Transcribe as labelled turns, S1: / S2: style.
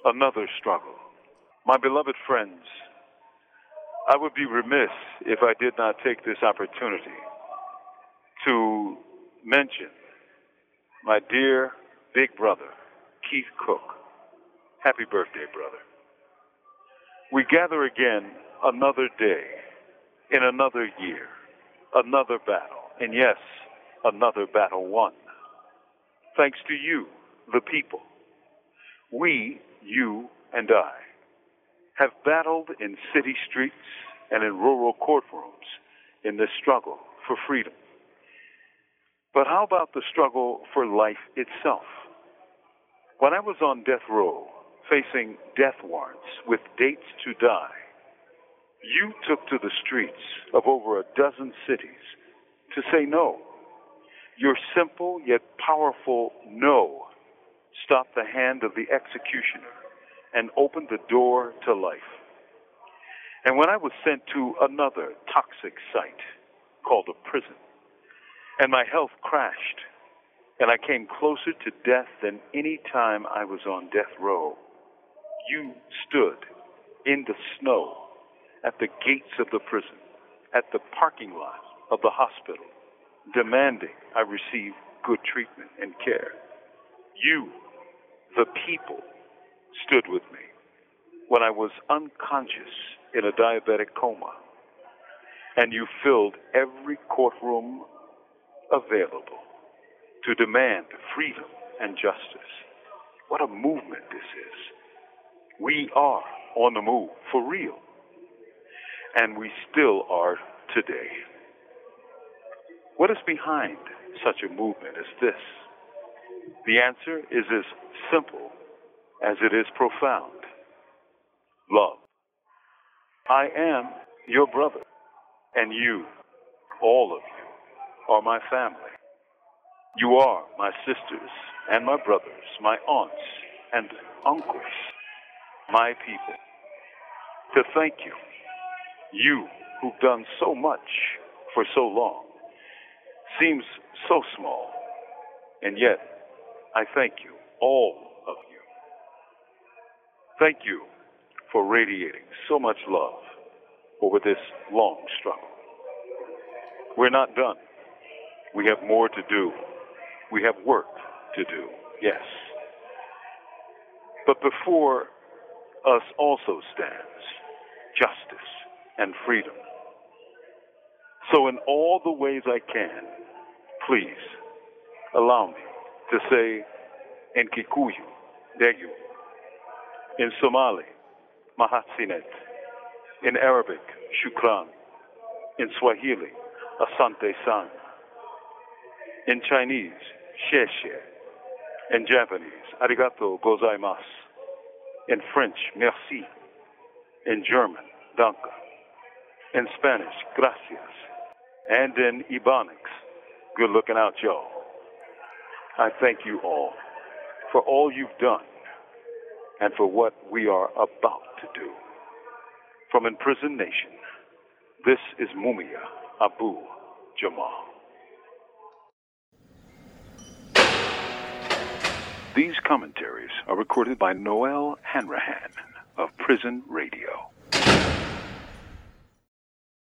S1: another struggle. My beloved friends, I would be remiss if I did not take this opportunity to mention my dear big brother, Keith Cook. Happy birthday, brother. We gather again another day, in another year, another battle, and yes, another battle won. Thanks to you, the people. We, you and I, have battled in city streets and in rural courtrooms in this struggle for freedom. But how about the struggle for life itself? When I was on death row, facing death warrants with dates to die, you took to the streets of over a dozen cities to say no. Your simple yet powerful no stopped the hand of the executioner and opened the door to life. And when I was sent to another toxic site called a prison, and my health crashed, and I came closer to death than any time I was on death row, you stood in the snow at the gates of the prison, at the parking lot of the hospital, demanding I receive good treatment and care. You, the people, stood with me when I was unconscious in a diabetic coma, and you filled every courtroom available to demand freedom and justice. What a movement this is. We are on the move for real, and we still are today. What is behind such a movement as this? The answer is as simple as it is profound. Love. I am your brother, and you, all of you, are my family. You are my sisters and my brothers, my aunts and uncles, my people. To thank you, you who've done so much for so long, seems so small, and yet I thank you, all of you. Thank you for radiating so much love over this long struggle. We're not done. We have more to do. We have work to do, yes. But before us also stands justice and freedom. So in all the ways I can, please allow me to say in Kikuyu, Degu, in Somali, Mahasinet, in Arabic, Shukran, in Swahili, Asante San, in Chinese, Sheshe, in Japanese, Arigato gozaimasu, in French, merci, in German, danke, in Spanish, gracias, and in Ebonics, good looking out, y'all. I thank you all for all you've done and for what we are about to do. From Imprisoned Nation, this is Mumia Abu Jamal. These commentaries are recorded by Noel Hanrahan of Prison Radio.